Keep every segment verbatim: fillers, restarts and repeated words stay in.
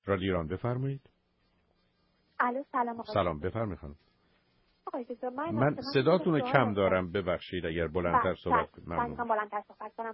رادیو ایران بفرمایید. الو سلام آقای. سلام بفرمایید خانم. آقای دکتر من, من صداتون رو کم دارم، ببخشید اگر بلندتر صحبت کنید. ممنونم. بلندتر صحبت کنم.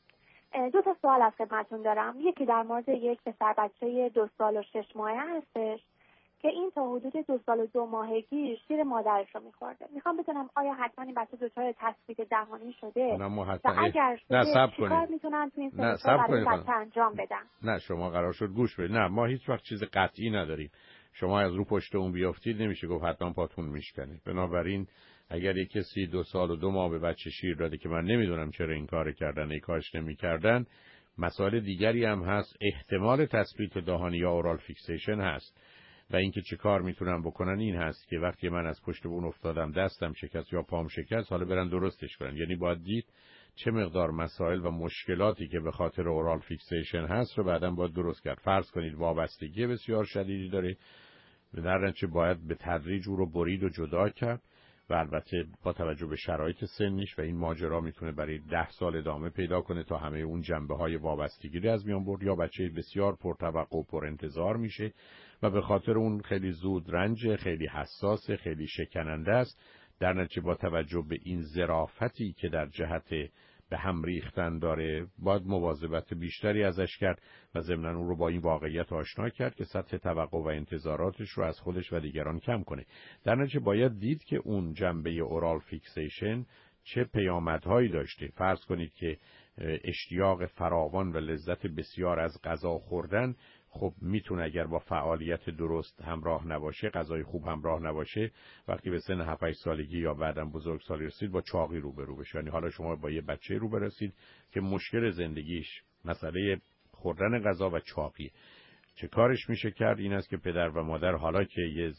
دو تا سوال از خدمتتون دارم. یکی در مورد یک پسر بچه دو سال و شش ماهه هستش که این تا حدود دو سال و دو ماهگی شیر مادرش رو میخورده. میخوام بدونم آیا حتما این بچه دچار تثبیت دهانی شده؟ نه و اگر شده نه چیکار میتونن تو این نه سن برای بچه انجام بدن؟ نه شما قرار شد گوش بدید. نه ما هیچ وقت چیز قطعی نداریم. شما از رو پشت اون بیافتید نمیشه گفت حتما پاتون میشکنه. بنابراین اگر یک کسی دو سال و دو ماه به بچه شیر داده که من نمیدونم چرا این کار کردن، ای کاش نمیکردن، مسائل دیگری هم هست. احتمال تثبیت دهانی یا اورال فیکسیشن هست و اینکه چه کار میتونن بکنن این هست که وقتی من از پشت اون افتادم دستم شکست یا پام شکست، حالا برن درستش کنن. یعنی باید دید چه مقدار مسائل و مشکلاتی که به خاطر اورال فیکسیشن هست رو بعداً باید درست کرد. فرض کنید وابستگی بسیار شدیدی داره، در نتیجه باید به تدریج او رو برید و جدا کرد و البته با توجه به شرایط سنیش و این ماجرا میتونه برای ده سال ادامه پیدا کنه تا همه اون جنبه های وابستگی رو از میان برد، یا بچه بسیار پرتوقع و پر انتظار میشه و به خاطر اون خیلی زود رنج، خیلی حساس، خیلی شکننده است. در نتیجه با توجه به این ظرافتی که در جهت به هم ریختن داره باید مواظبت بیشتری ازش کرد و ضمناً اون رو با این واقعیت آشنا کرد که سطح توقع و انتظاراتش رو از خودش و دیگران کم کنه. در نتیجه باید دید که اون جنبه اورال فیکسیشن چه پیامدهایی داشته. فرض کنید که اشتیاق فراوان و لذت بسیار از غذا خوردن خب میتونه اگر با فعالیت درست همراه نباشه، غذای خوب همراه نباشه، وقتی به سن هفت هشت سالگی یا بعداً بزرگسالی رسید با چاقی روبرو بشه. یعنی حالا شما با یه بچه روبرو رسید که مشکل زندگیش مسئله خوردن غذا و چاقی. چه کارش میشه کرد؟ این است که پدر و مادر حالا که یه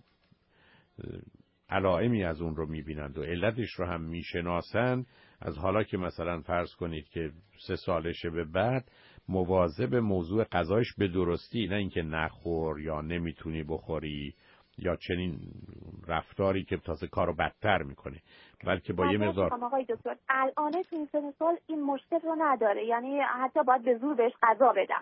علائمی از اون رو میبینند و علتش رو هم میشناسند، از حالا که مثلا فرض کنید که سه سالشه به بعد مواظب موضوع غذایش به درستی، نه اینکه نخور یا نمیتونی بخوری یا چنین رفتاری که تازه کارو بدتر میکنه، بلکه با یه مقدار. آقای دکتر الان تو این سن سال این مشکل رو نداره، یعنی حتی باید به زور بهش غذا بدم.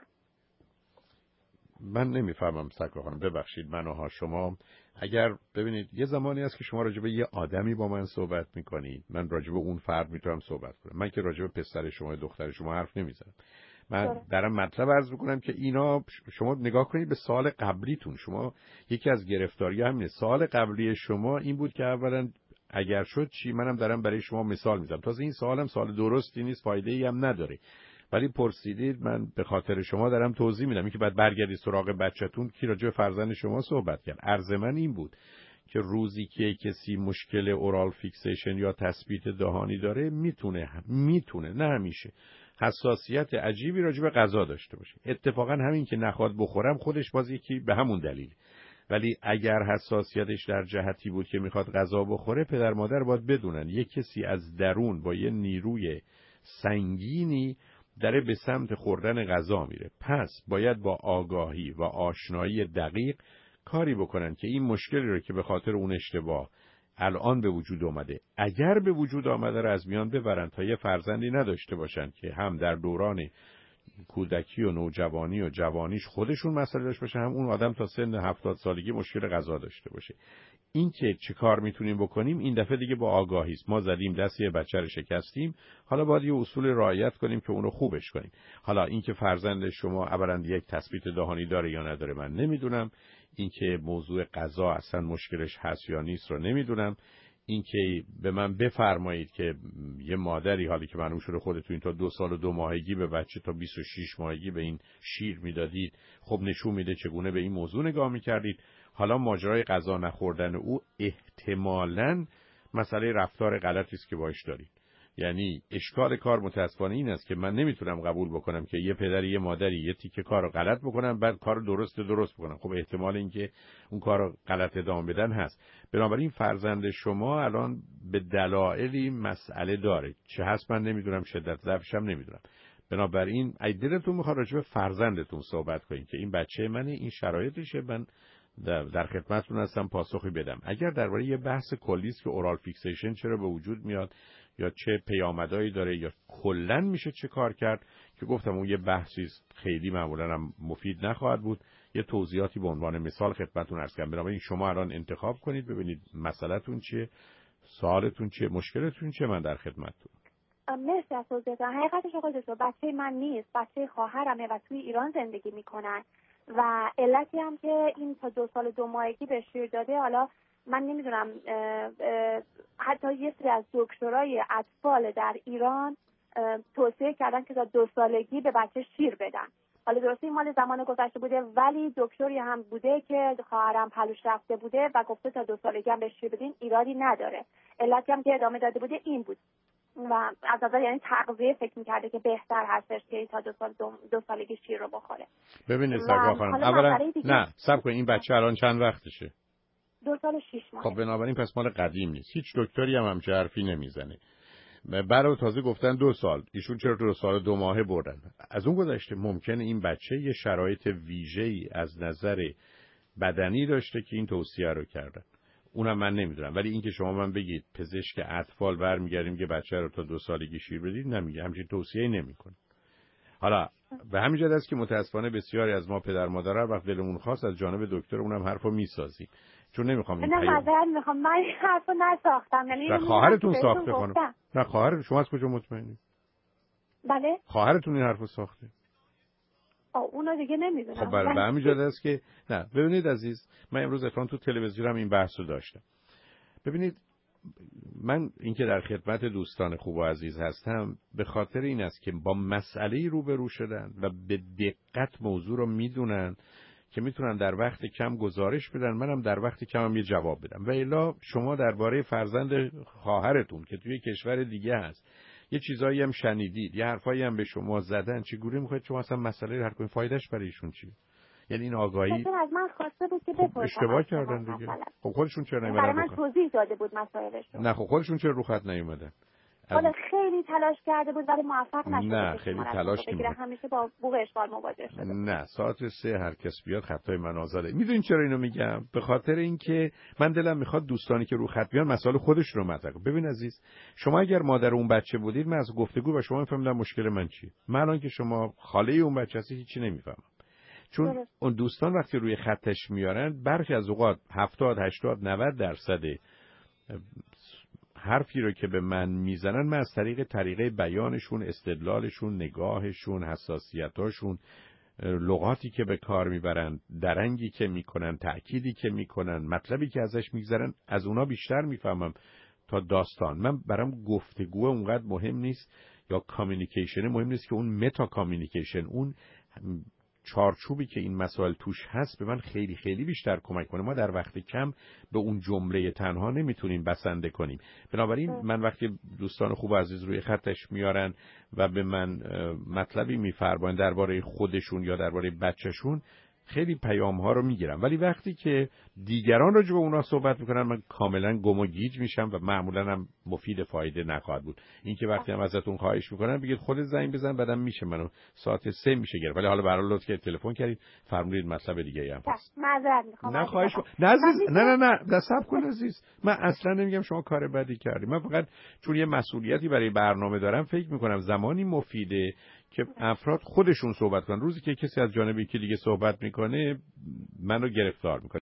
من نمیفهمم سکر خانم، ببخشید منوها شما اگر ببینید یه زمانی هست که شما راجع به یه آدمی با من صحبت میکنید، من راجع به اون فرد میتونم صحبت کنم. من که راجع به پسر شما دختر شما حرف نمیزنم. من دارم مطلب عرض میکنم که اینا شما نگاه کنید به سال قبلیتون. شما یکی از گرفتاری همینه. سال قبلی شما این بود که اولا اگر شد چی، منم دارم برای شما مثال میزنم. تازه این سالم سال درستی نیست، فایده ای هم نداره، ولی پرسیدید من به خاطر شما دارم توضیح میدم. این که بعد برگردید سراغ بچه‌تون کی راجع به فرزند شما صحبت کرد. عرض من این بود که روزی که کسی مشکل اورال فیکسیشن یا تثبیت دهانی داره میتونه میتونه نه همیشه حساسیت عجیبی راجع به غذا داشته باشه. اتفاقا همین که نخواد بخورم خودش باز یکی به همون دلیل. ولی اگر حساسیتش در جهتی بود که میخواد غذا بخوره، پدر مادر باید بدونن یک کسی از درون با یه نیروی سنگینی داره به سمت خوردن غذا میره. پس باید با آگاهی و آشنایی دقیق کاری بکنن که این مشکلی رو که به خاطر اون اشتباه الان به وجود آمده، اگر به وجود آمده رو از میان ببرن تا یه فرزندی نداشته باشن که هم در دوران کودکی و نوجوانی و جوانیش خودشون مسئله داشته باشه، هم اون آدم تا سن هفتاد سالگی مشکل غذا داشته باشه. این که چه کار میتونیم بکنیم این دفعه دیگه با آگاهی است. ما زدیم دست یه بچه رو شکستیم، حالا باید یه اصول رعایت کنیم که اونو خوبش کنیم. حالا این که فرزند شما اولا یک تثبیت دهانی داره یا نداره من نمیدونم، این که موضوع غذا اصلا مشکلش هست یا نیست رو نمیدونم، این که به من بفرمایید که یه مادری حالی که معلوم شده خودتون تا دو سال و دو ماهگی به بچه تا بیست و شش ماهگی به این شیر میدادید، خب نشون میده چگونه به این موضوع نگاه میکردید. حالا ماجرای غذا نخوردن او احتمالاً مسئله رفتار غلطی است که باش دارید. یعنی اشکال کار متاسفانه این است که من نمیتونم قبول بکنم که یه پدری یه مادری یه تیکه کارو غلط بکنن بعد کارو درست درست بکنن. خب احتمال اینکه اون کارو غلط ادامه بدن هست. بنابراین فرزند شما الان به دلایلی مسئله داره، چه هست من نمیدونم، شدت ضعفش هم نمیدونم. بنابراین اگه دلتون میخواد راجع به فرزندتون صحبت کنین که این بچه منه، این شرایطشه، من در خدمتتون هستم پاسخی بدم. اگر درباره یه بحث کلی است که اورال فیکسیشن چرا به وجود میاد یا چه پیامدهایی داره یا کلاً میشه چه کار کرد، که گفتم اون یه بحثی خیلی معمولاً هم مفید نخواهد بود یه توضیحاتی به عنوان مثال خدمتتون عرض کردم. بنابراین شما الان انتخاب کنید ببینید مسئله‌تون چیه، سوالتون چیه، مشکلتون چیه، من در خدمتتون. مرسی از توضیحتون. حقیقتش آقای دکتر بچه من نیست، بچه خواهرمه و توی ایران زندگی میکنن و علتی هم که این تا دو سال دو ماهگی به شیر داده، حالا من نمیدونم، حتی یه سری از دکترای اطفال در ایران توصیه کردن که تا دو سالگی به بچه شیر بدن. حالا درسته این مال زمان گذشته بوده، ولی دکتری هم بوده که خواهرم پلوش رفته بوده و گفته تا دو سالگی هم به شیر بدین، ایرادی نداره. علتی هم که ادامه داده بوده این بود و از نظر یعنی تغذیه فکر می‌کرده که بهتر هستش که تا دو سال دو, دو سالگی شیر رو بخوره. ببینید سرکار خانم، اولا نه صبر کنید، این بچه الان چند وقتشه؟ دو سال و شش ماه. خب بنابراین پس مال قدیم نیست. هیچ دکتری هم همچه حرفی نمیزنه. برای تازه گفتن دو سال، ایشون چرا دو سال دو ماهه بردن؟ از اون گذشته ممکنه این بچه یه شرایط ویژه‌ای از نظر بدنی داشته که این توصیه رو کردن. اونم من نمیدونم، ولی اینکه شما من بگید پزشک اطفال برمیگردیم که بچه رو تا دو سالگی شیر بدید، نمیگه، همچین توصیه‌ای نمیکنه. حالا به همین جهت است که متاسفانه بسیاری از ما پدر مادرها هر وقت دلمون خواست از جانب دکتر اونم حرفو میسازیم، چون نمیخوام این پیام. نه معذرت میخوام، من این حرفو نساختم. یعنی خواهرتون ساخته خانم. نه خواهر شما از کجا مطمئنید؟ بله خواهرتون این حرفو ساخته. آه اونو دیگه نمیدونم. خب برای به همین جهت است که نه ببینید عزیز، من امروز اصلا تو تلویزیونم این بحثو داشتم. ببینید من اینکه در خدمت دوستان خوب و عزیز هستم به خاطر این است که با مسئله روبرو شدن و به دقت موضوع رو میدونن که میتونن در وقت کم گزارش بدن، منم در وقت کم هم یه جواب بدم. و الا شما درباره فرزند خواهرتون که توی کشور دیگه هست یه چیزایی هم شنیدید، یه حرفایی هم به شما زدن، چگونه میخواید شما اصلا مسئله رو حل کنید؟ فایدهش برای ایشون چیه؟ یعنی این آگاهی از من خواسته بود که خب اشتباه کردن دیگه. خب خودشون چرا نیومدن؟ برای من توضیح داده بود مسائلش رو. نه خب خودشون چرا رو خط نیومدن؟ حالا خیلی تلاش کرده بود ولی موفق نشد. نه خیلی تلاش نمی‌کنه، همیشه با بوق اشغال مواجه شده. نه ساعت سه هر کس بیاد خطای من آزاده. میدونین چرا اینو میگم؟ به خاطر اینکه من دلم میخواد دوستانی که رو خط بیان مسائل خودش رو مطرح کنن. ببین عزیز، شما اگر مادر اون بچه بودید، من از گفتگو با شما میفهمیدم مشکل من چیه. من الان که شما خاله اون بچه هستی هیچی نمیفهمم. چون درست. اون دوستان وقتی روی خطش میارن برخی از اوقات هفتاد هشتاد نود درصد حرفی رو که به من میزنن من از طریق طریقه بیانشون، استدلالشون، نگاهشون، حساسیتاشون، لغاتی که به کار میبرن، درنگی که میکنن، تأکیدی که میکنن، مطلبی که ازش میگذرن، از اونا بیشتر میفهمم تا داستان. من برام گفتگو اونقدر مهم نیست یا کامیونیکیشن مهم نیست که اون متا کامیونیکیشن، اون چارچوبی که این مسائل توش هست به من خیلی خیلی بیشتر کمک کنه. ما در وقت کم به اون جمله تنها نمیتونیم بسنده کنیم. بنابراین من وقتی دوستان خوب و عزیز روی خطش میارن و به من مطلبی میفرمایند درباره خودشون یا درباره بچه‌شون، خیلی پیام ها رو میگیرم. ولی وقتی که دیگران راجع به اونا صحبت میکنن من کاملا گم و گیج میشم و معمولا هم مفید فایده نخواهد بود. این که وقتی هم ازتون خواهش میکنن بگید خودت زنگ بزن بعدم میشه منو ساعت سه میشه گرفت. ولی حالا برای لطف که تلفن کردید فرمودید مطلب دیگه ای هم هست. معذرت میخوام. نه خواهش نه عزیز، نه نه نه دست کن عزیز. من اصلا نمیگم شما کار بدی کردی. من فقط چون یه مسئولیتی برای برنامه دارم فکر میکنم زمانی مفیده که افراد خودشون صحبت کنن. روزی که کسی از جانب یکی دیگه صحبت میکنه منو گرفتار میکنه.